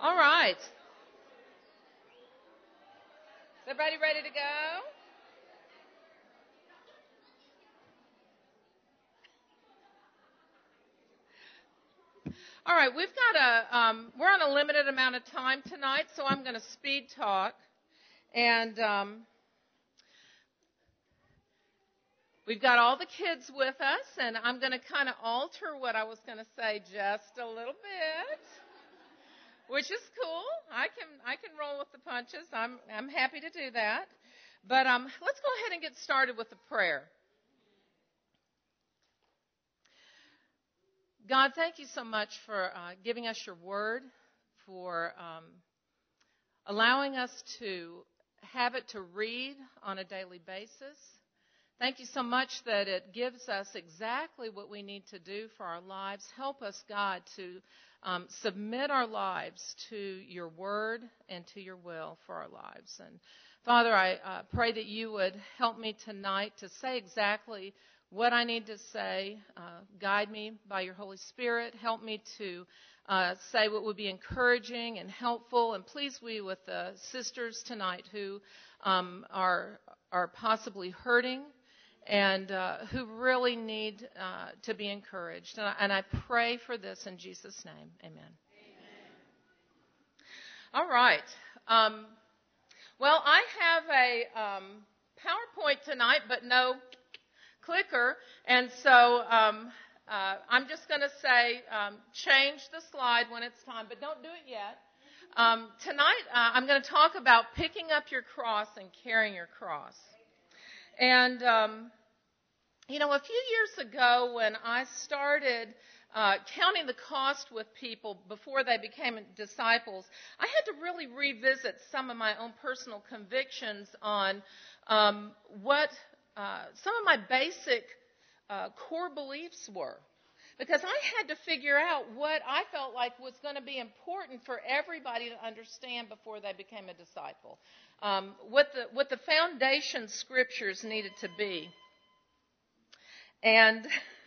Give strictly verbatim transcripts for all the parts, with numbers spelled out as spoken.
All right. Is everybody ready to go? All right, we've got a, um, we're on a limited amount of time tonight, so I'm going to speed talk. And um, we've got all the kids with us, and I'm going to kind of alter what I was going to say just a little bit, which is cool. I can I can roll with the punches. I'm I'm happy to do that. But um, let's go ahead and get started with the prayer. God, thank you so much for uh, giving us your word, for um, allowing us to have it to read on a daily basis. Thank you so much that it gives us exactly what we need to do for our lives. Help us, God, to um, submit our lives to your word and to your will for our lives. And Father, I uh, pray that you would help me tonight to say exactly what I need to say. Uh, guide me by your Holy Spirit. Help me to uh, say what would be encouraging and helpful. And please be with the sisters tonight who um, are are possibly hurting and uh, who really need uh, to be encouraged. And I, and I pray for this in Jesus' name. Amen. Amen. All right. Um, well, I have a um, PowerPoint tonight, but no clicker, and so um, uh, I'm just going to say um, change the slide when it's time, but don't do it yet. Um, tonight uh, I'm going to talk about picking up your cross and carrying your cross. And, um, you know, a few years ago when I started uh, counting the cost with people before they became disciples, I had to really revisit some of my own personal convictions on um, what Uh, some of my basic uh, core beliefs were, because I had to figure out what I felt like was going to be important for everybody to understand before they became a disciple, um, what the what the foundation scriptures needed to be. And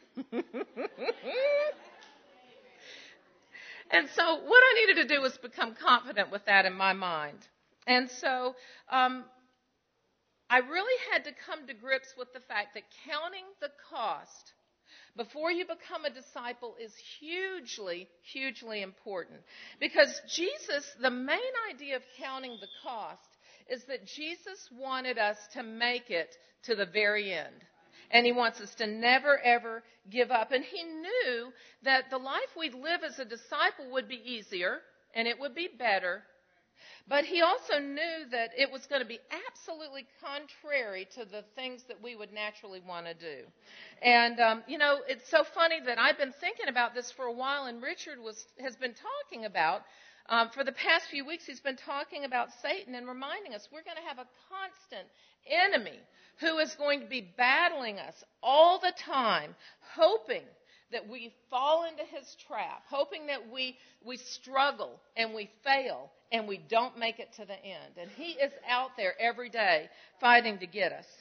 and so what I needed to do was become confident with that in my mind. And so um, I really had to come to grips with the fact that counting the cost before you become a disciple is hugely, hugely important. Because Jesus, the main idea of counting the cost is that Jesus wanted us to make it to the very end. And he wants us to never, ever give up. And he knew that the life we'd live as a disciple would be easier and it would be better. But he also knew that it was going to be absolutely contrary to the things that we would naturally want to do. And, um, you know, it's so funny that I've been thinking about this for a while, and Richard was has been talking about, um, for the past few weeks, he's been talking about Satan and reminding us we're going to have a constant enemy who is going to be battling us all the time, hoping that we fall into his trap, hoping that we we struggle and we fail and we don't make it to the end. And he is out there every day fighting to get us.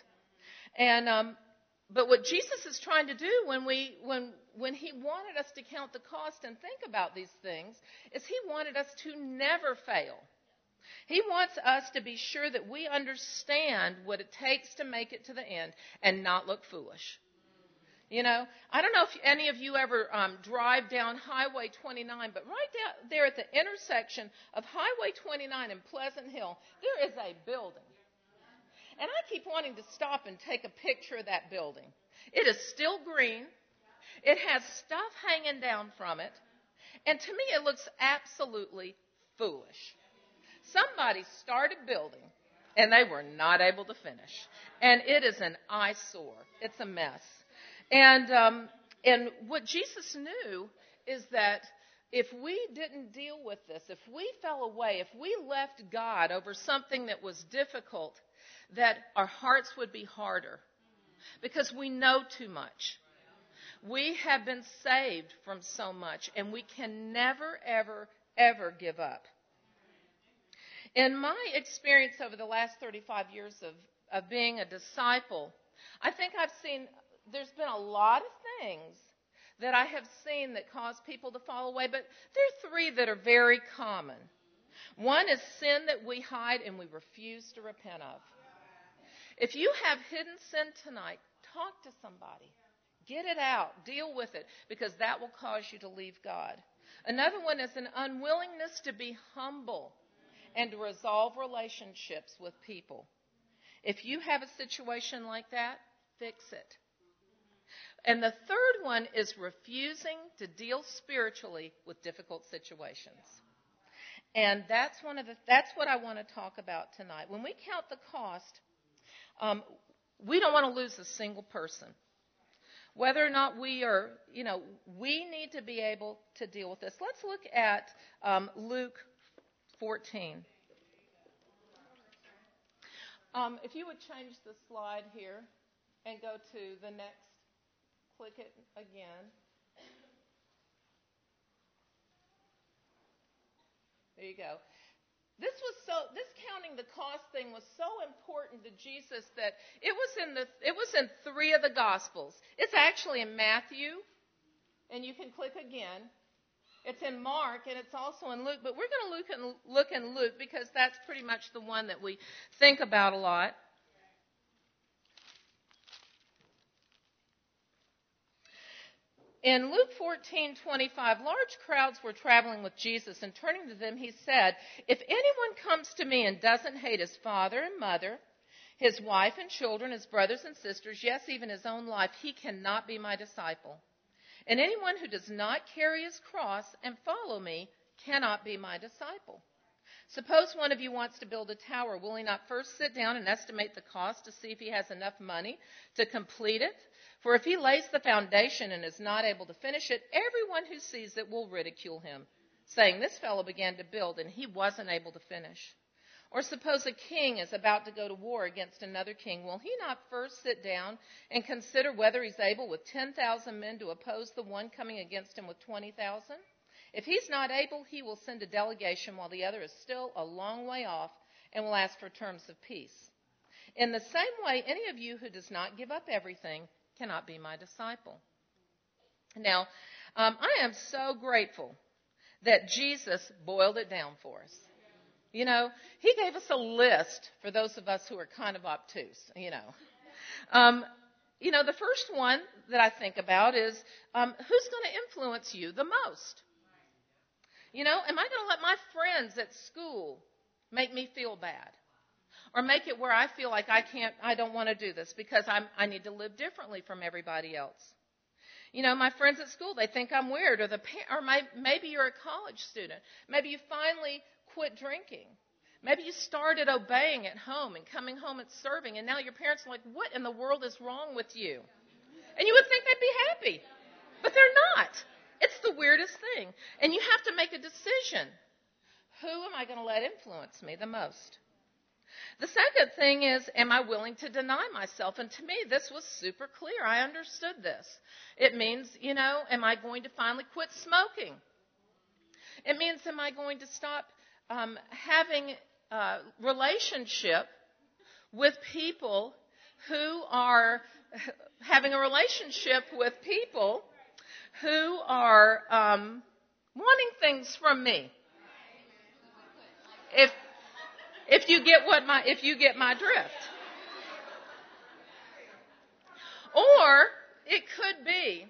And um, but what Jesus is trying to do when we when when he wanted us to count the cost and think about these things is he wanted us to never fail. He wants us to be sure that we understand what it takes to make it to the end and not look foolish. You know, I don't know if any of you ever um, drive down Highway twenty-nine, but right down there at the intersection of Highway twenty-nine and Pleasant Hill, there is a building. And I keep wanting to stop and take a picture of that building. It is still green. It has stuff hanging down from it. And to me, it looks absolutely foolish. Somebody started building, and they were not able to finish. And it is an eyesore. It's a mess. And um, and what Jesus knew is that if we didn't deal with this, if we fell away, if we left God over something that was difficult, that our hearts would be harder because we know too much. We have been saved from so much, and we can never, ever, ever give up. In my experience over the last thirty-five years of, of being a disciple, I think I've seen... There's been a lot of things that I have seen that cause people to fall away, but there are three that are very common. One is sin that we hide and we refuse to repent of. If you have hidden sin tonight, talk to somebody. Get it out. Deal with it, because that will cause you to leave God. Another one is an unwillingness to be humble and to resolve relationships with people. If you have a situation like that, fix it. And the third one is refusing to deal spiritually with difficult situations. And that's one of the that's what I want to talk about tonight. When we count the cost, um, we don't want to lose a single person. Whether or not we are, you know, we need to be able to deal with this. Let's look at um, Luke fourteen. Um, if you would change the slide here and go to the next, click it again. There you go. This was so. This counting the cost thing was so important to Jesus that it was in the. It was in three of the Gospels. It's actually in Matthew, and you can click again. It's in Mark, and it's also in Luke. But we're going to look in, look in Luke because that's pretty much the one that we think about a lot. In Luke fourteen twenty-five, large crowds were traveling with Jesus, and turning to them, he said, "If anyone comes to me and doesn't hate his father and mother, his wife and children, his brothers and sisters, yes, even his own life, he cannot be my disciple. And anyone who does not carry his cross and follow me cannot be my disciple. Suppose one of you wants to build a tower. Will he not first sit down and estimate the cost to see if he has enough money to complete it? For if he lays the foundation and is not able to finish it, everyone who sees it will ridicule him, saying, 'This fellow began to build and he wasn't able to finish.' Or suppose a king is about to go to war against another king. Will he not first sit down and consider whether he's able with ten thousand men to oppose the one coming against him with twenty thousand? If he's not able, he will send a delegation while the other is still a long way off and will ask for terms of peace. In the same way, any of you who does not give up everything cannot be my disciple." Now, um, I am so grateful that Jesus boiled it down for us. You know, he gave us a list for those of us who are kind of obtuse, you know. Um, you know, the first one that I think about is um, who's going to influence you the most? You know, am I going to let my friends at school make me feel bad? Or make it where I feel like I can't, I don't want to do this because I'm, I need to live differently from everybody else. You know, my friends at school, they think I'm weird. Or the or my, maybe you're a college student. Maybe you finally quit drinking. Maybe you started obeying at home and coming home and serving, and now your parents are like, "What in the world is wrong with you?" And you would think they'd be happy, but they're not. It's the weirdest thing. And you have to make a decision. Who am I going to let influence me the most? The second thing is, am I willing to deny myself? And to me, this was super clear. I understood this. It means, you know, am I going to finally quit smoking? It means, am I going to stop um, having a relationship with people who are having a relationship with people who are um, wanting things from me? If If you get what my, if you get my drift. Or it could be,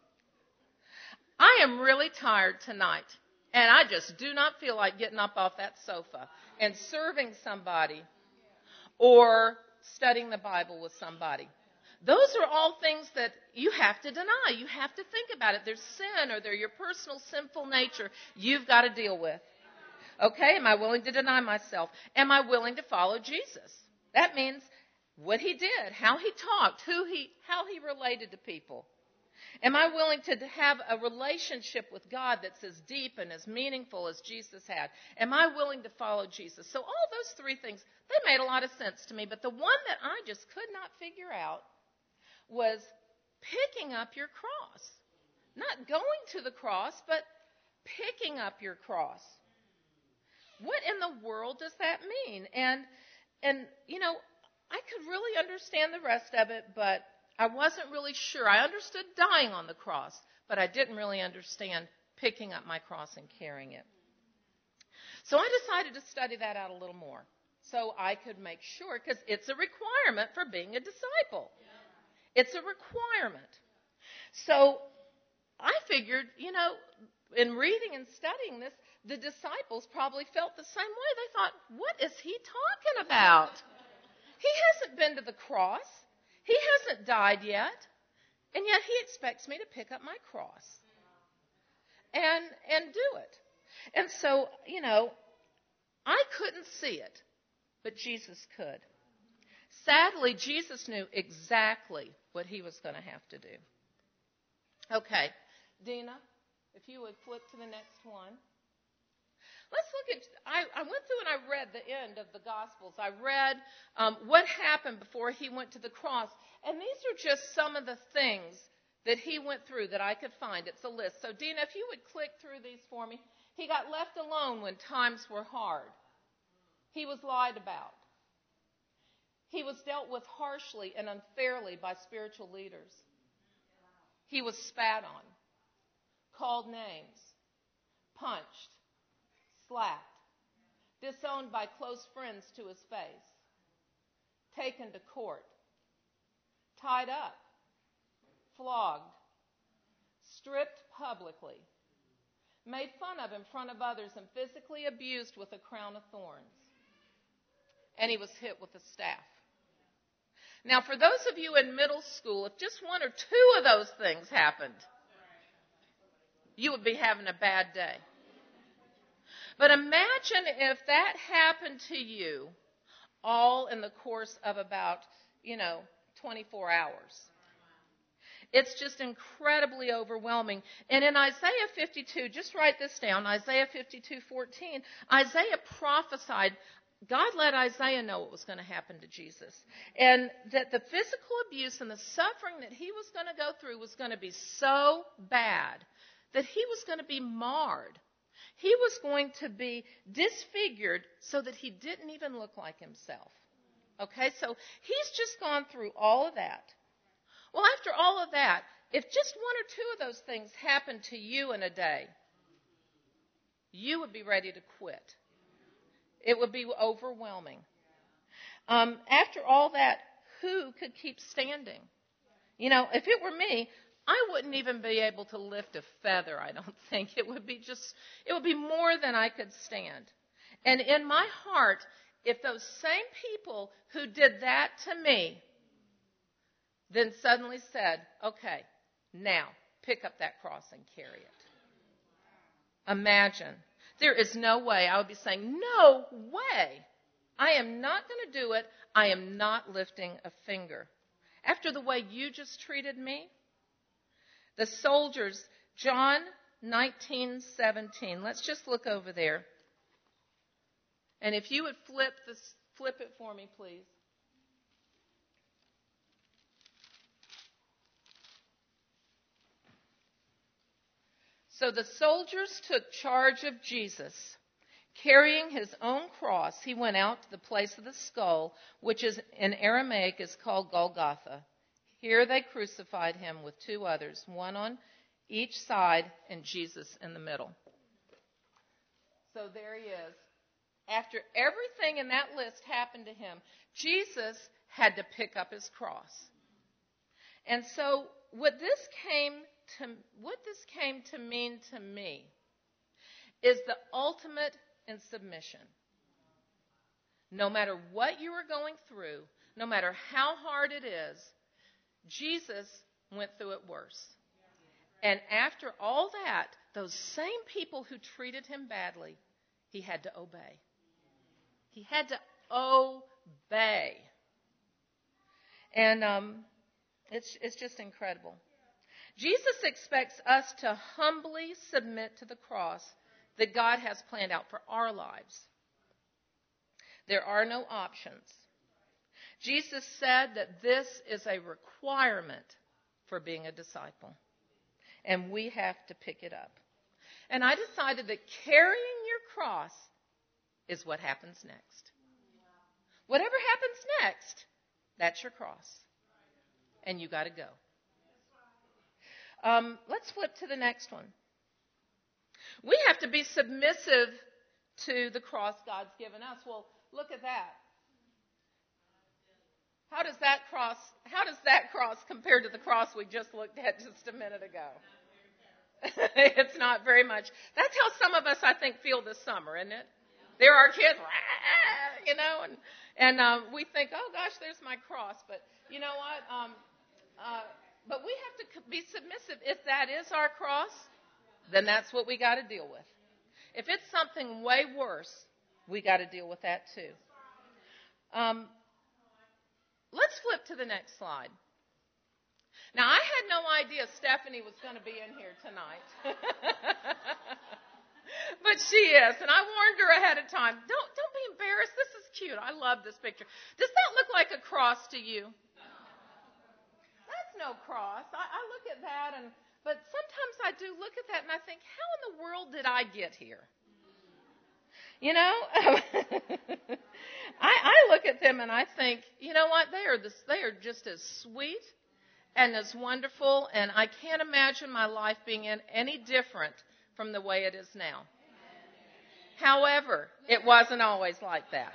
I am really tired tonight, and I just do not feel like getting up off that sofa and serving somebody or studying the Bible with somebody. Those are all things that you have to deny. You have to think about it. There's sin, or they're your personal sinful nature you've got to deal with. Okay, am I willing to deny myself? Am I willing to follow Jesus? That means what he did, how he talked, who he, how he related to people. Am I willing to have a relationship with God that's as deep and as meaningful as Jesus had? Am I willing to follow Jesus? So all those three things, they made a lot of sense to me. But the one that I just could not figure out was picking up your cross. Not going to the cross, but picking up your cross. What in the world does that mean? And, and you know, I could really understand the rest of it, but I wasn't really sure. I understood dying on the cross, but I didn't really understand picking up my cross and carrying it. So I decided to study that out a little more so I could make sure, because it's a requirement for being a disciple. It's a requirement. So I figured, you know, in reading and studying this, the disciples probably felt the same way. They thought, what is he talking about? He hasn't been to the cross. He hasn't died yet. And yet he expects me to pick up my cross and and do it. And so, you know, I couldn't see it, but Jesus could. Sadly, Jesus knew exactly what he was going to have to do. Okay, Dina, if you would flip to the next one. Let's look at, I, I went through and I read the end of the Gospels. I read um, what happened before he went to the cross. And these are just some of the things that he went through that I could find. It's a list. So, Dina, if you would click through these for me. He got left alone when times were hard. He was lied about. He was dealt with harshly and unfairly by spiritual leaders. He was spat on, called names, punched, slapped, disowned by close friends to his face, taken to court, tied up, flogged, stripped publicly, made fun of in front of others, and physically abused with a crown of thorns. And he was hit with a staff. Now, for those of you in middle school, if just one or two of those things happened, you would be having a bad day. But imagine if that happened to you all in the course of about, you know, twenty-four hours. It's just incredibly overwhelming. And in Isaiah fifty-two, just write this down, Isaiah fifty-two fourteen, Isaiah prophesied, God let Isaiah know what was going to happen to Jesus. And that the physical abuse and the suffering that he was going to go through was going to be so bad that he was going to be marred. He was going to be disfigured so that he didn't even look like himself. Okay, so he's just gone through all of that. Well, after all of that, if just one or two of those things happened to you in a day, you would be ready to quit. It would be overwhelming. Um, after all that, who could keep standing? You know, if it were me, I wouldn't even be able to lift a feather, I don't think. It would be just, it would be more than I could stand. And in my heart, if those same people who did that to me then suddenly said, okay, now pick up that cross and carry it. Imagine. There is no way. I would be saying, no way. I am not going to do it. I am not lifting a finger. After the way you just treated me, the soldiers, John nineteen seventeen. Let's just look over there. And if you would flip this, flip it for me, please. So the soldiers took charge of Jesus. Carrying his own cross, he went out to the place of the skull, which is in Aramaic is called Golgotha. Here they crucified him with two others, one on each side and Jesus in the middle. So there he is. After everything in that list happened to him, Jesus had to pick up his cross. And so what this came to what this came to mean to me is the ultimate in submission. No matter what you are going through, no matter how hard it is, Jesus went through it worse. And after all that, those same people who treated him badly, he had to obey. He had to obey. And um, it's, it's just incredible. Jesus expects us to humbly submit to the cross that God has planned out for our lives. There are no options. Jesus said that this is a requirement for being a disciple, and we have to pick it up. And I decided that carrying your cross is what happens next. Whatever happens next, that's your cross, and you got to go. Um, let's flip to the next one. We have to be submissive to the cross God's given us. Well, look at that. How does that cross, how does that cross compare to the cross we just looked at just a minute ago? It's not very much. That's how some of us, I think, feel this summer, isn't it? There are kids, you know, and and uh, we think, oh gosh, there's my cross. But you know what? Um, uh, but we have to be submissive. If that is our cross, then that's what we got to deal with. If it's something way worse, we got to deal with that too. Um, let's flip to the next slide. Now, I had no idea Stephanie was going to be in here tonight. But she is, and I warned her ahead of time. Don't don't be embarrassed. This is cute. I love this picture. Does that look like a cross to you? That's no cross. I, I look at that, and but sometimes I do look at that, and I think, how in the world did I get here? You know, I, I look at them and I think, you know what? They are this. They are just as sweet and as wonderful, and I can't imagine my life being in any different from the way it is now. However, it wasn't always like that.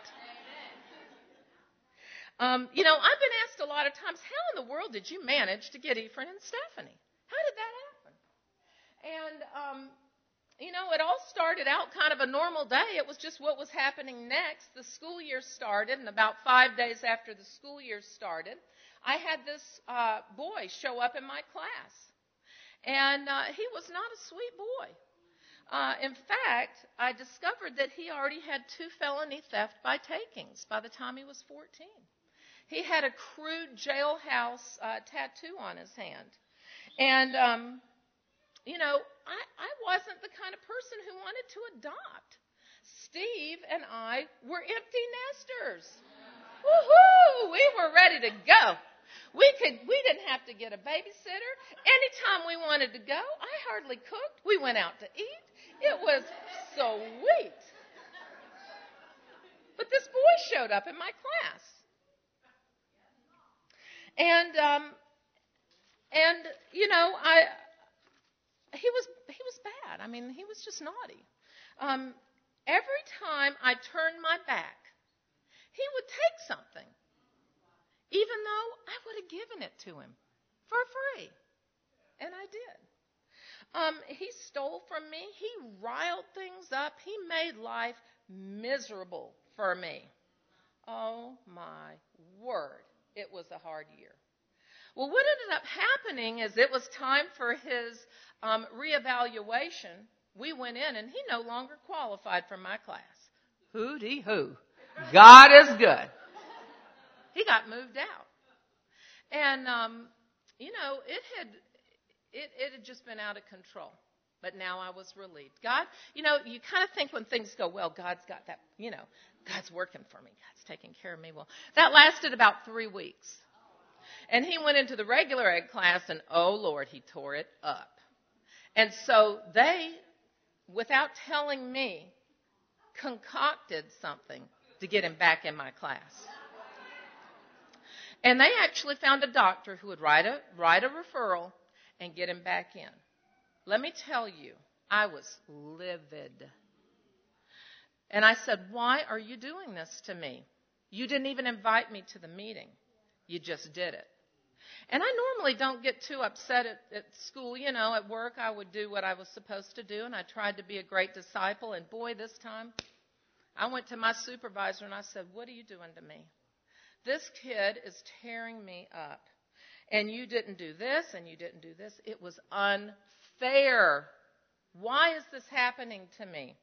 Um, you know, I've been asked a lot of times, how in the world did you manage to get Ephraim and Stephanie? How did that happen? And, um, you know, it all started out kind of a normal day. It was just what was happening next. The school year started, and about five days after the school year started, I had this uh, boy show up in my class. And uh, he was not a sweet boy. Uh, in fact, I discovered that he already had two felony theft by takings by the time he was fourteen. He had a crude jailhouse uh, tattoo on his hand. And, um, you know, I, I wasn't the kind of person who wanted to adopt. Steve and I were empty nesters. Woohoo! We were ready to go. We could. We didn't have to get a babysitter. Anytime we wanted to go, I hardly cooked. We went out to eat. It was sweet. But this boy showed up in my class. And, um, and you know, I, he was, he was bad. I mean, he was just naughty. Um, every time I turned my back, he would take something, even though I would have given it to him for free. And I did. Um, he stole from me. He riled things up. He made life miserable for me. Oh, my word. It was a hard year. Well, what ended up happening is it was time for his um, reevaluation. We went in, and he no longer qualified for my class. Hoo-dee-hoo. God is good. He got moved out. And, um, you know, it had it, it had just been out of control. But now I was relieved. God, you know, you kind of think when things go well, God's got that, you know, God's working for me. God's taking care of me well. That lasted about three weeks. And he went into the regular ed class, and, oh, Lord, he tore it up. And so they, without telling me, concocted something to get him back in my class. And they actually found a doctor who would write a write a referral and get him back in. Let me tell you, I was livid. And I said, why are you doing this to me? You didn't even invite me to the meeting. You just did it. And I normally don't get too upset at, at school. You know, at work I would do what I was supposed to do, and I tried to be a great disciple. And boy, this time I went to my supervisor and I said, what are you doing to me? This kid is tearing me up. And you didn't do this, and you didn't do this. It was unfair. Why is this happening to me?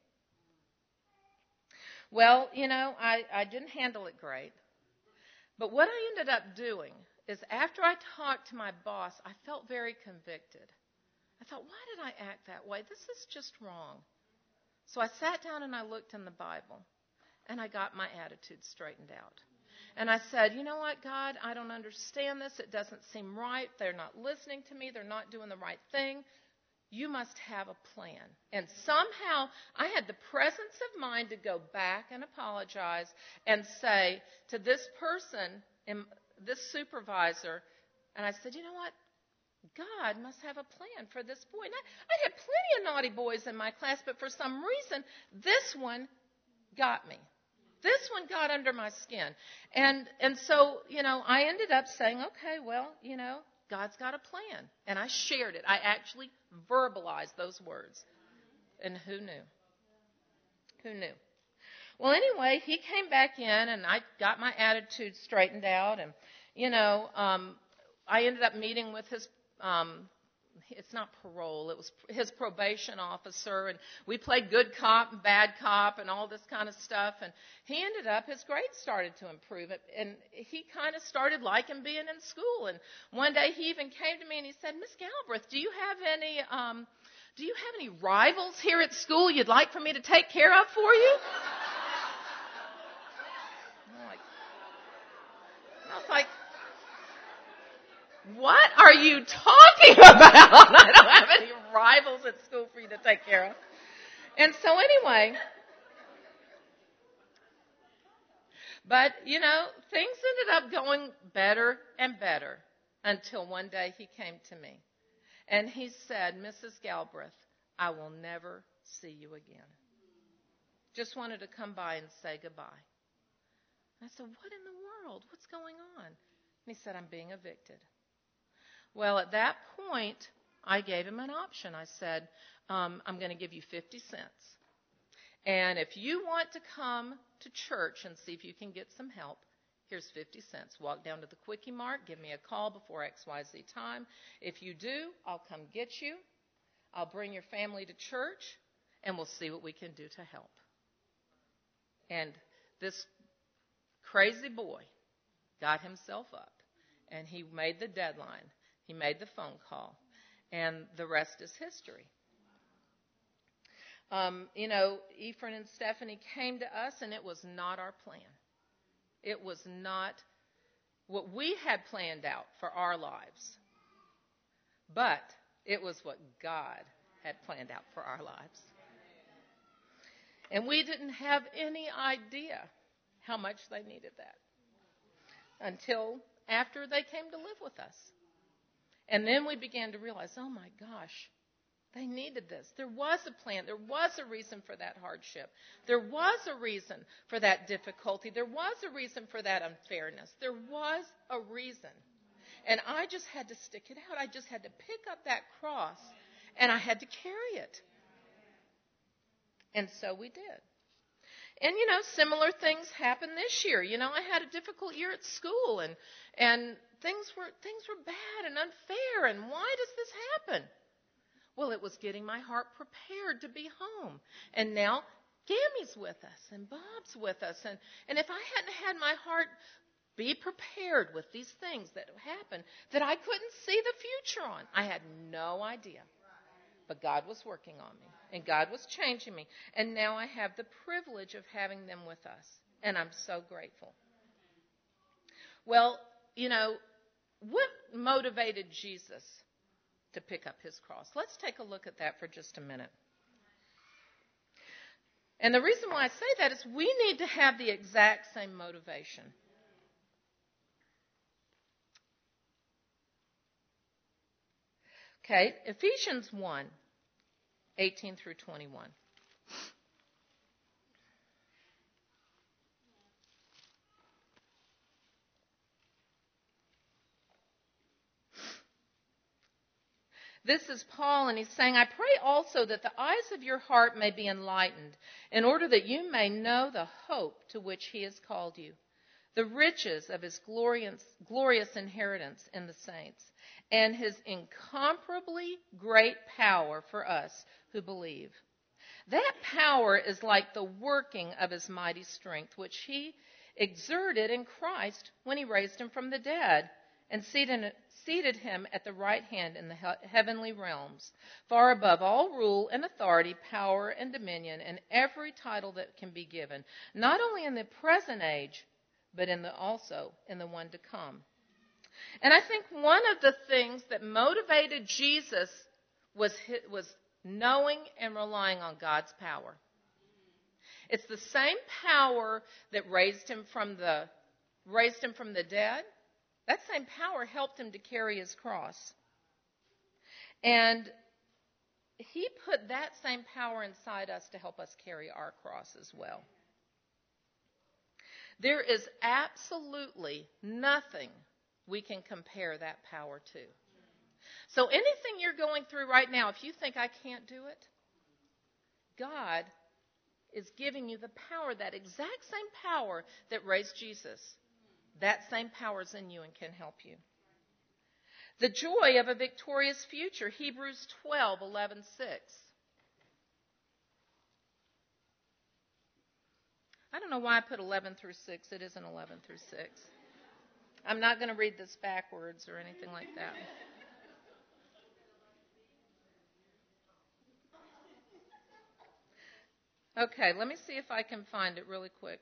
Well, you know, I, I didn't handle it great. But what I ended up doing is after I talked to my boss, I felt very convicted. I thought, why did I act that way? This is just wrong. So I sat down and I looked in the Bible, and I got my attitude straightened out. And I said, you know what, God, I don't understand this. It doesn't seem right. They're not listening to me. They're not doing the right thing. You must have a plan. And somehow I had the presence of mind to go back and apologize and say to this person, this supervisor, and I said, you know what, God must have a plan for this boy. And I, I had plenty of naughty boys in my class, but for some reason, this one got me. This one got under my skin. And and so, you know, I ended up saying, okay, well, you know, God's got a plan. And I shared it. I actually verbalized those words. And who knew? Who knew? Well, anyway, he came back in, and I got my attitude straightened out. And, you know, um, I ended up meeting with his, um, it's not parole, it was his probation officer. And we played good cop and bad cop and all this kind of stuff. And he ended up, his grades started to improve. And he kind of started liking being in school. And one day he even came to me and he said, Miss Galbraith, do you have any... Um, Do you have any rivals here at school you'd like for me to take care of for you? I'm like, I was like, what are you talking about? I don't have any rivals at school for you to take care of. And so anyway, but, you know, things ended up going better and better until one day he came to me. And he said, Missus Galbraith, I will never see you again. Just wanted to come by and say goodbye. And I said, what in the world? What's going on? And he said, I'm being evicted. Well, at that point, I gave him an option. I said, um, I'm going to give you fifty cents. And if you want to come to church and see if you can get some help, here's fifty cents. Walk down to the Quickie Mart. Give me a call before X Y Z time. If you do, I'll come get you. I'll bring your family to church, and we'll see what we can do to help. And this crazy boy got himself up, and he made the deadline. He made the phone call, and the rest is history. Um, you know, Ephraim and Stephanie came to us, and it was not our plan. It was not what we had planned out for our lives, but it was what God had planned out for our lives. And we didn't have any idea how much they needed that until after they came to live with us. And then we began to realize, oh my gosh, they needed this. There was a plan. There was a reason for that hardship. There was a reason for that difficulty. There was a reason for that unfairness. There was a reason. And I just had to stick it out. I just had to pick up that cross, and I had to carry it. And so we did. And, you know, similar things happened this year. You know, I had a difficult year at school, and and things were things were bad and unfair. And why does this happen? Well, it was getting my heart prepared to be home. And now Gammy's with us, and Bob's with us. And, and if I hadn't had my heart be prepared with these things that happened that I couldn't see the future on, I had no idea. But God was working on me, and God was changing me. And now I have the privilege of having them with us, and I'm so grateful. Well, you know, what motivated Jesus to pick up his cross? Let's take a look at that for just a minute. And the reason why I say that is we need to have the exact same motivation. Okay, Ephesians one, eighteen through twenty-one. This is Paul, and he's saying, I pray also that the eyes of your heart may be enlightened, in order that you may know the hope to which he has called you, the riches of his glorious, glorious inheritance in the saints, and his incomparably great power for us who believe. That power is like the working of his mighty strength, which he exerted in Christ when he raised him from the dead and seated, seated him at the right hand in the he- heavenly realms, far above all rule and authority, power and dominion, and every title that can be given, not only in the present age, but in the, also in the one to come. And I think one of the things that motivated Jesus was was knowing and relying on God's power. It's the same power that raised him from the raised him from the dead. That same power helped him to carry his cross. And he put that same power inside us to help us carry our cross as well. There is absolutely nothing we can compare that power to. So anything you're going through right now, if you think I can't do it, God is giving you the power, that exact same power that raised Jesus. That same power is in you and can help you. The joy of a victorious future, Hebrews twelve, eleven, six. I don't know why I put eleven through six. It isn't eleven through six. I'm not going to read this backwards or anything like that. Okay, let me see if I can find it really quick.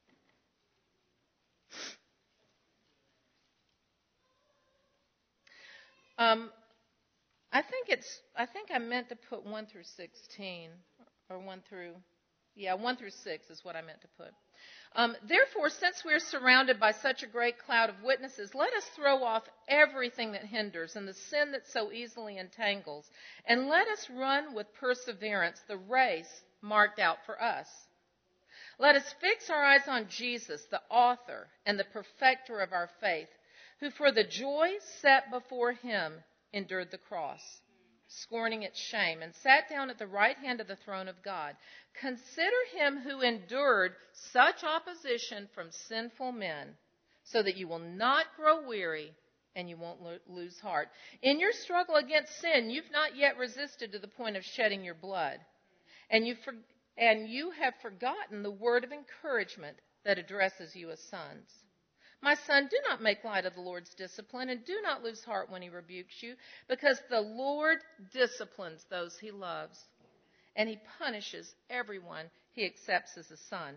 Um, I think it's. I think I meant to put one through sixteen, or one through, yeah, one through six is what I meant to put. Um, Therefore, since we are surrounded by such a great cloud of witnesses, let us throw off everything that hinders and the sin that so easily entangles, and let us run with perseverance the race marked out for us. Let us fix our eyes on Jesus, the author and the perfecter of our faith, who for the joy set before him endured the cross, scorning its shame, and sat down at the right hand of the throne of God. Consider him who endured such opposition from sinful men, so that you will not grow weary and you won't lo- lose heart. In your struggle against sin, you've not yet resisted to the point of shedding your blood. And you, for, and you have forgotten the word of encouragement that addresses you as sons. My son, do not make light of the Lord's discipline, and do not lose heart when he rebukes you, because the Lord disciplines those he loves, and he punishes everyone he accepts as a son.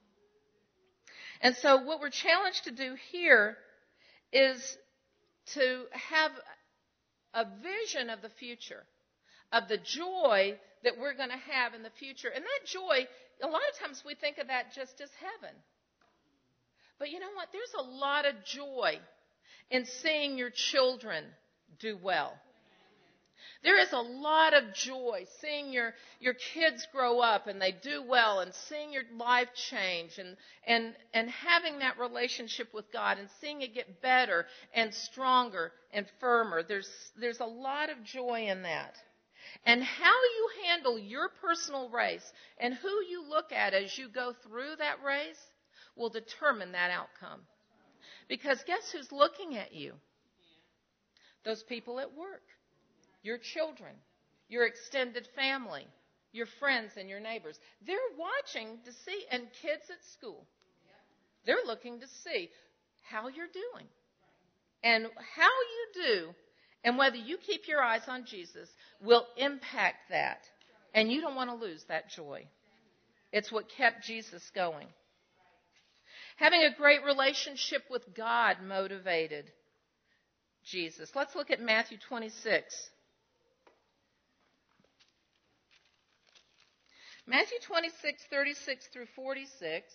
And so what we're challenged to do here is to have a vision of the future, of the joy that we're going to have in the future. And that joy, a lot of times we think of that just as heaven. But you know what? There's a lot of joy in seeing your children do well. There is a lot of joy seeing your, your kids grow up and they do well, and seeing your life change, and, and, and having that relationship with God and seeing it get better and stronger and firmer. There's, there's a lot of joy in that. And how you handle your personal race and who you look at as you go through that race will determine that outcome. Because guess who's looking at you? Those people at work, your children, your extended family, your friends and your neighbors. They're watching to see, and kids at school, they're looking to see how you're doing. And how you do, and whether you keep your eyes on Jesus, will impact that. And you don't want to lose that joy. It's what kept Jesus going. Having a great relationship with God motivated Jesus. Let's look at Matthew twenty-six. Matthew twenty-six, thirty-six through forty-six.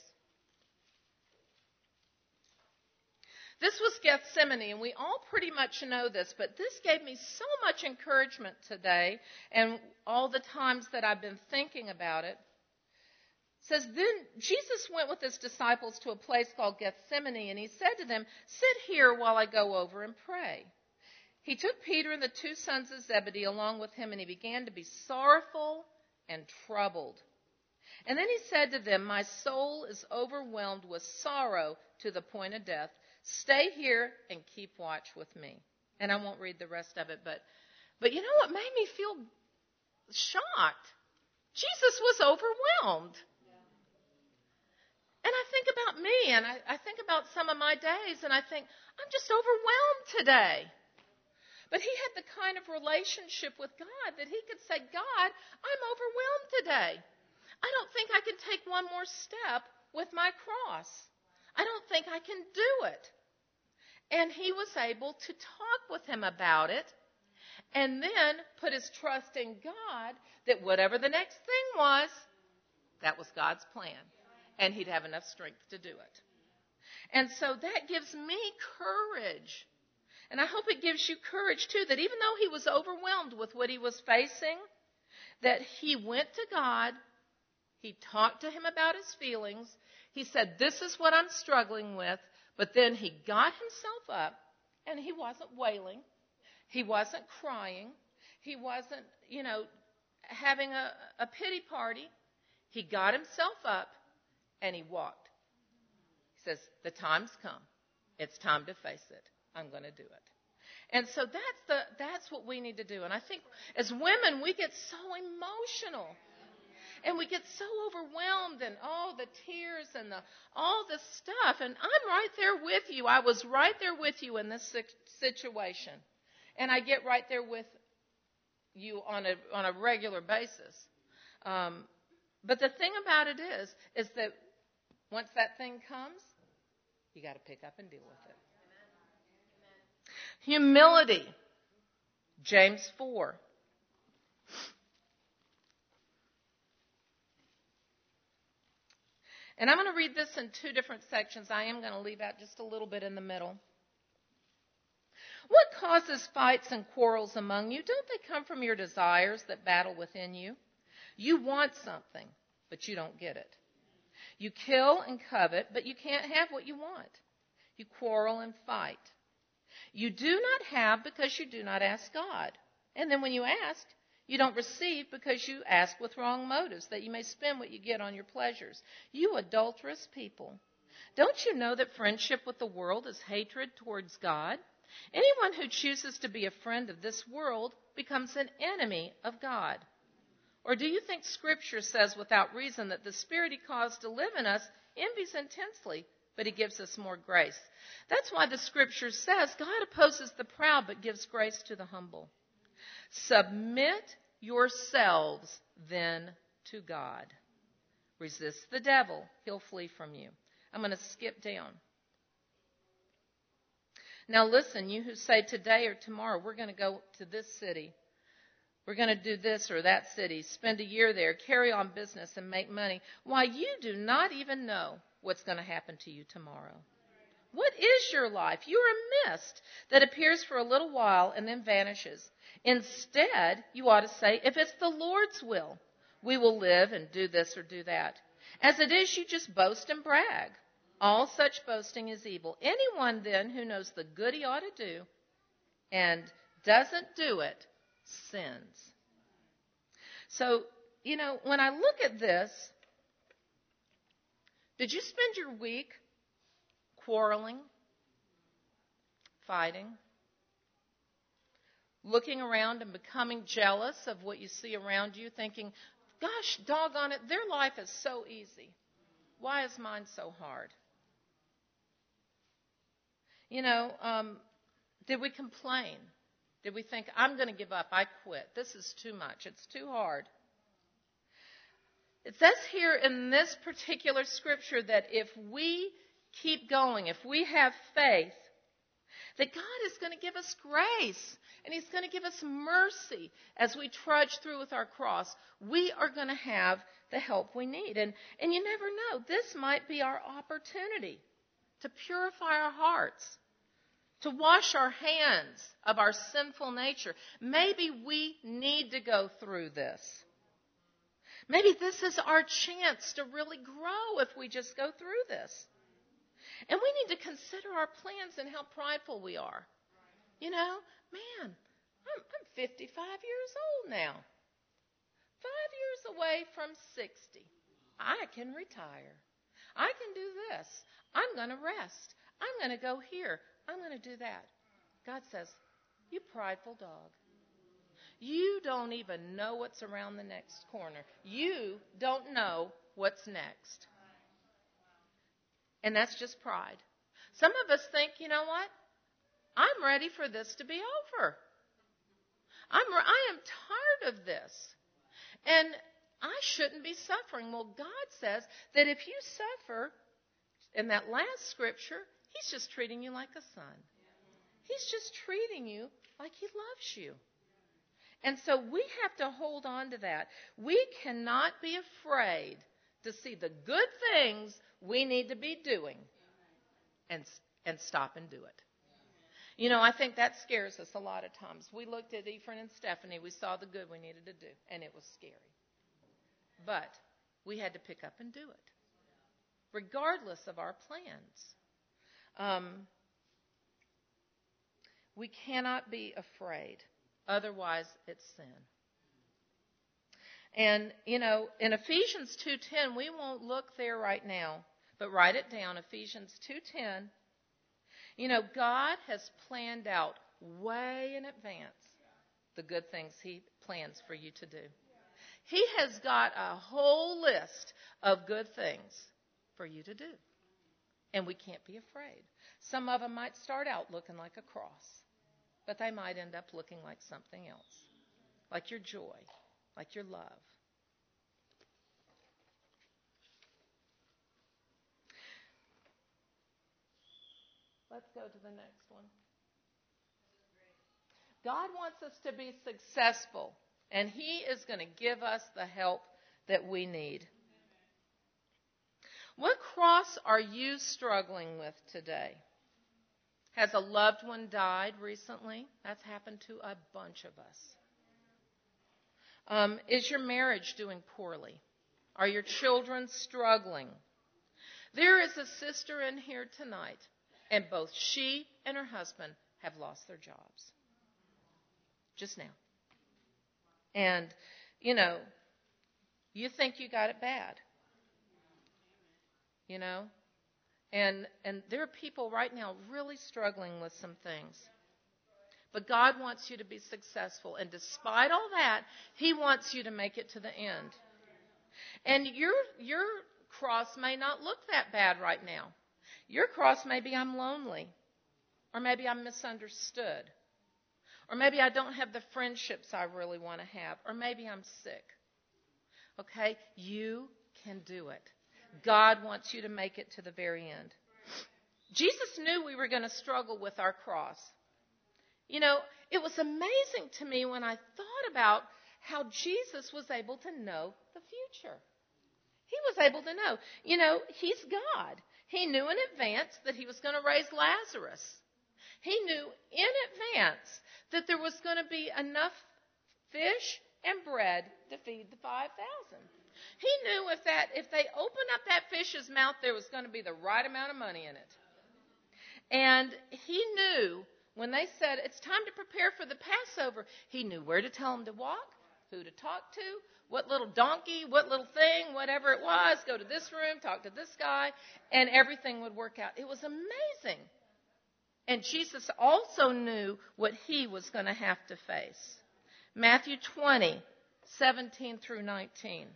This was Gethsemane, and we all pretty much know this, but this gave me so much encouragement today, and all the times that I've been thinking about it. It says, then Jesus went with his disciples to a place called Gethsemane, and he said to them, sit here while I go over and pray. He took Peter and the two sons of Zebedee along with him, and he began to be sorrowful and troubled. And then he said to them, my soul is overwhelmed with sorrow to the point of death. Stay here and keep watch with me. And I won't read the rest of it, but, but you know what made me feel shocked? Jesus was overwhelmed. And I think about me, and I, I think about some of my days, and I think, I'm just overwhelmed today. But he had the kind of relationship with God that he could say, God, I'm overwhelmed today. I don't think I can take one more step with my cross. I don't think I can do it. And he was able to talk with him about it, and then put his trust in God that whatever the next thing was, that was God's plan. And he'd have enough strength to do it. And so that gives me courage. And I hope it gives you courage too, that even though he was overwhelmed with what he was facing, that he went to God, He talked to him about his feelings. He said, this is what I'm struggling with. But then he got himself up, and he wasn't wailing. He wasn't crying. He wasn't, you know, having a, a pity party. He got himself up, and he walked. He says, the time's come. It's time to face it. I'm going to do it. And so that's the that's what we need to do. And I think as women, we get so emotional. And we get so overwhelmed and all the tears and the, all this stuff. And I'm right there with you. I was right there with you in this situation. And I get right there with you on a on a regular basis. Um, but the thing about it is, is that once that thing comes, you got to pick up and deal with it. Humility. James four. And I'm going to read this in two different sections. I am going to leave out just a little bit in the middle. What causes fights and quarrels among you? Don't they come from your desires that battle within you? You want something, but you don't get it. You kill and covet, but you can't have what you want. You quarrel and fight. You do not have because you do not ask God. And then when you ask, you don't receive because you ask with wrong motives, that you may spend what you get on your pleasures. You adulterous people. Don't you know that friendship with the world is hatred towards God? Anyone who chooses to be a friend of this world becomes an enemy of God. Or do you think Scripture says without reason that the Spirit He caused to live in us envies intensely, but He gives us more grace? That's why the Scripture says God opposes the proud but gives grace to the humble. Submit yourselves then to God. Resist the devil. He'll flee from you. I'm going to skip down. Now listen, you who say today or tomorrow, we're going to go to this city. We're going to do this or that city, spend a year there, carry on business and make money. Why, you do not even know what's going to happen to you tomorrow. What is your life? You're a mist that appears for a little while and then vanishes. Instead, you ought to say, if it's the Lord's will, we will live and do this or do that. As it is, you just boast and brag. All such boasting is evil. Anyone then who knows the good he ought to do and doesn't do it sins. So, you know, when I look at this, did you spend your week quarreling, fighting, looking around and becoming jealous of what you see around you, thinking, gosh, doggone it, their life is so easy. Why is mine so hard? You know, um, did we complain? Did we think, I'm going to give up, I quit. This is too much. It's too hard. It says here in this particular scripture that if we keep going, if we have faith, that God is going to give us grace and He's going to give us mercy as we trudge through with our cross. We are going to have the help we need. And, and you never know, this might be our opportunity to purify our hearts, to wash our hands of our sinful nature. Maybe we need to go through this. Maybe this is our chance to really grow if we just go through this. And we need to consider our plans and how prideful we are. You know, man, I'm, I'm fifty-five years old now. Five years away from sixty. I can retire. I can do this. I'm going to rest. I'm going to go here. I'm going to do that. God says, you prideful dog. You don't even know what's around the next corner. You don't know what's next. And that's just pride. Some of us think, you know what? I'm ready for this to be over. I'm, I am tired of this. And I shouldn't be suffering. Well, God says that if you suffer, in that last scripture, He's just treating you like a son. He's just treating you like He loves you. And so we have to hold on to that. We cannot be afraid to see the good things we need to be doing and, and stop and do it. You know, I think that scares us a lot of times. We looked at Ephraim and Stephanie. We saw the good we needed to do, and it was scary. But we had to pick up and do it, regardless of our plans. Um, we cannot be afraid. Otherwise, it's sin. And, you know, in Ephesians two ten, we won't look there right now, but write it down, Ephesians two ten. You know, God has planned out way in advance the good things he plans for you to do. He has got a whole list of good things for you to do. And we can't be afraid. Some of them might start out looking like a cross, but they might end up looking like something else, like your joy, like your love. Let's go to the next one. God wants us to be successful, and he is going to give us the help that we need. What cross are you struggling with today? Has a loved one died recently? That's happened to a bunch of us. Um, is your marriage doing poorly? Are your children struggling? There is a sister in here tonight, and both she and her husband have lost their jobs. Just now. And, you know, you think you got it bad. You know? And and there are people right now really struggling with some things. But God wants you to be successful. And despite all that, he wants you to make it to the end. And your your cross may not look that bad right now. Your cross may be I'm lonely. Or maybe I'm misunderstood. Or maybe I don't have the friendships I really want to have. Or maybe I'm sick. Okay? You can do it. God wants you to make it to the very end. Jesus knew we were going to struggle with our cross. You know, it was amazing to me when I thought about how Jesus was able to know the future. He was able to know. You know, he's God. He knew in advance that he was going to raise Lazarus. He knew in advance that there was going to be enough fish and bread to feed the five thousand. He knew if that if they opened up that fish's mouth, there was going to be the right amount of money in it. And he knew when they said it's time to prepare for the Passover, he knew where to tell them to walk, who to talk to, what little donkey, what little thing, whatever it was, go to this room, talk to this guy, and everything would work out. It was amazing. And Jesus also knew what he was going to have to face. Matthew twenty, seventeen through nineteen.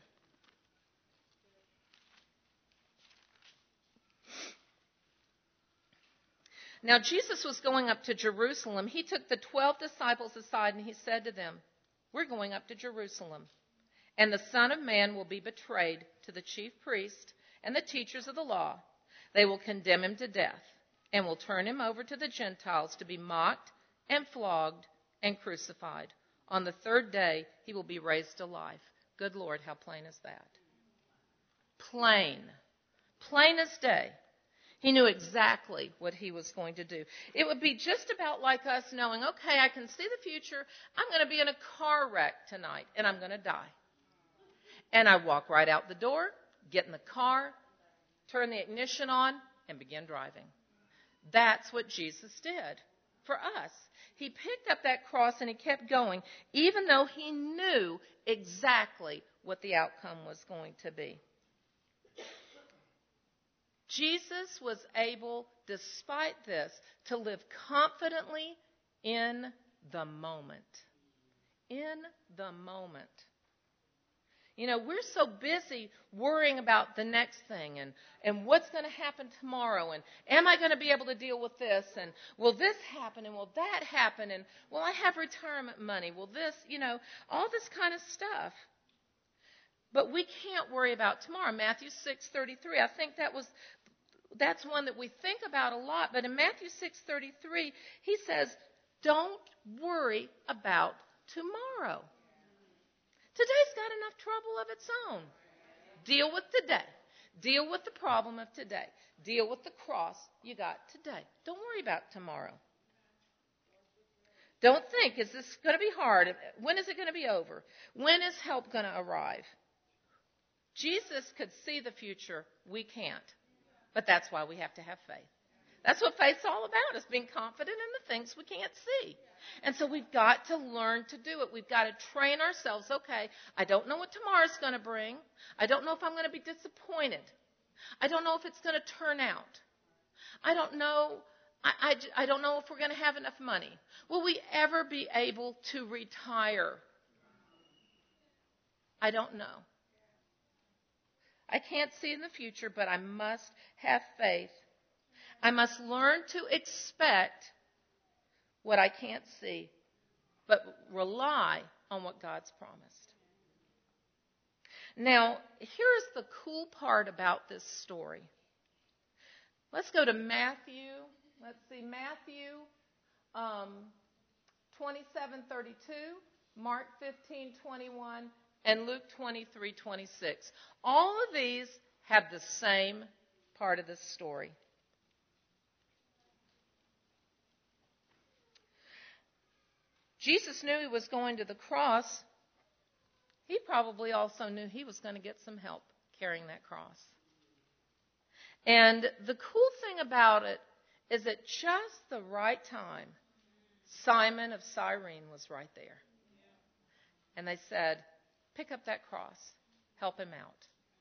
Now Jesus was going up to Jerusalem. He took the twelve disciples aside and he said to them, "We're going up to Jerusalem, and the Son of Man will be betrayed to the chief priests and the teachers of the law. They will condemn him to death and will turn him over to the Gentiles to be mocked and flogged and crucified. On the third day, he will be raised to life." Good Lord, how plain is that? Plain. Plain as day. He knew exactly what he was going to do. It would be just about like us knowing, okay, I can see the future. I'm going to be in a car wreck tonight, and I'm going to die. And I walk right out the door, get in the car, turn the ignition on, and begin driving. That's what Jesus did for us. He picked up that cross and he kept going, even though he knew exactly what the outcome was going to be. Jesus was able, despite this, to live confidently in the moment. In the moment. You know, we're so busy worrying about the next thing and, and what's going to happen tomorrow and am I going to be able to deal with this and will this happen and will that happen and will I have retirement money? Will this, you know, all this kind of stuff. But we can't worry about tomorrow. Matthew six thirty-three, I think that was, that's one that we think about a lot. But in Matthew six thirty-three, he says, don't worry about tomorrow. Today's got enough trouble of its own. Deal with today. Deal with the problem of today. Deal with the cross you got today. Don't worry about tomorrow. Don't think, is this going to be hard? When is it going to be over? When is help going to arrive? Jesus could see the future. We can't. But that's why we have to have faith. That's what faith's all about, is being confident in the things we can't see. And so we've got to learn to do it. We've got to train ourselves. Okay, I don't know what tomorrow's going to bring. I don't know if I'm going to be disappointed. I don't know if it's going to turn out. I don't know. I, I, I don't know if we're going to have enough money. Will we ever be able to retire? I don't know. I can't see in the future, but I must have faith. I must learn to expect what I can't see, but rely on what God's promised. Now, here's the cool part about this story. Let's go to Matthew. Let's see, Matthew um, twenty-seven thirty-two, Mark fifteen twenty-one, and Luke twenty-three twenty-six. All of these have the same part of this story. Jesus knew he was going to the cross. He probably also knew he was going to get some help carrying that cross. And the cool thing about it is at just the right time, Simon of Cyrene was right there. And they said, pick up that cross. Help him out.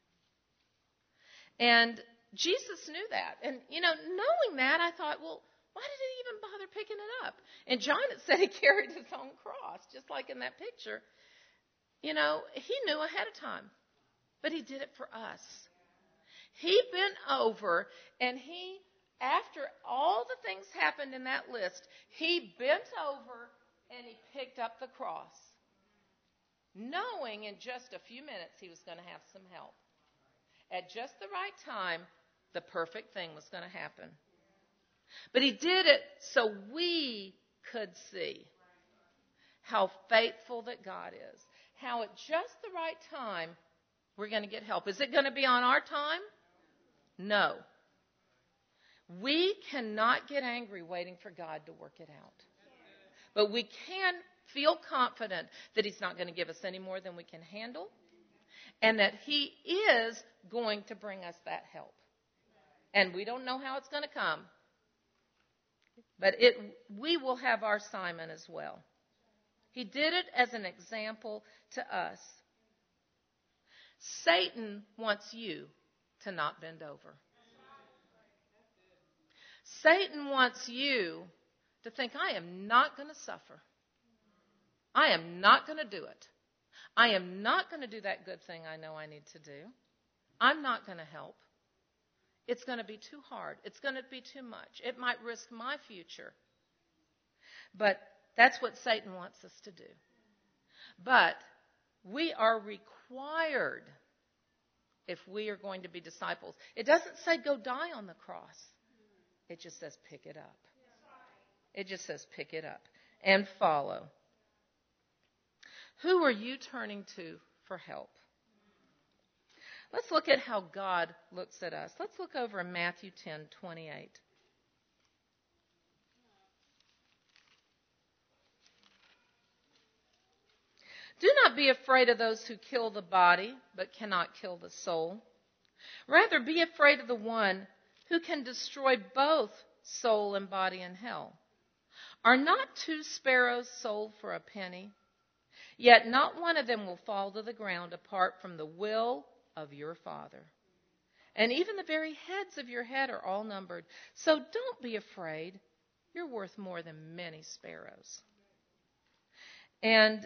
And Jesus knew that. And, you know, knowing that, I thought, well, why did he even bother picking it up? And John had said he carried his own cross, just like in that picture. You know, he knew ahead of time. But he did it for us. He bent over and he, after all the things happened in that list, he bent over and he picked up the cross, knowing in just a few minutes he was going to have some help. At just the right time, the perfect thing was going to happen. But he did it so we could see how faithful that God is. How at just the right time, we're going to get help. Is it going to be on our time? No. We cannot get angry waiting for God to work it out. But we can feel confident that he's not going to give us any more than we can handle, and that he is going to bring us that help. And we don't know how it's going to come. But it, we will have our Simon as well. He did it as an example to us. Satan wants you to not bend over. Satan wants you to think, I am not going to suffer. I am not going to do it. I am not going to do that good thing I know I need to do. I'm not going to help. It's going to be too hard. It's going to be too much. It might risk my future. But that's what Satan wants us to do. But we are required, if we are going to be disciples. It doesn't say go die on the cross. It just says pick it up. It just says pick it up and follow. Who are you turning to for help? Let's look at how God looks at us. Let's look over in Matthew ten twenty-eight. Do not be afraid of those who kill the body, but cannot kill the soul. Rather, be afraid of the one who can destroy both soul and body in hell. Are not two sparrows sold for a penny? Yet not one of them will fall to the ground apart from the will of your Father. And even the very heads of your head are all numbered. So don't be afraid. You're worth more than many sparrows. And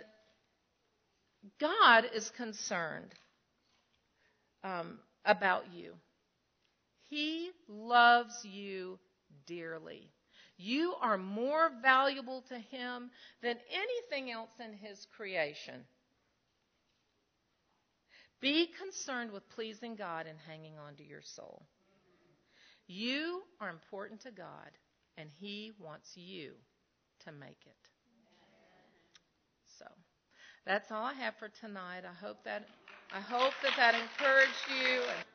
God is concerned um, about you. He loves you dearly. You are more valuable to him than anything else in his creation. Be concerned with pleasing God and hanging on to your soul. You are important to God, and he wants you to make it. So that's all I have for tonight. I hope that I hope that that encouraged you.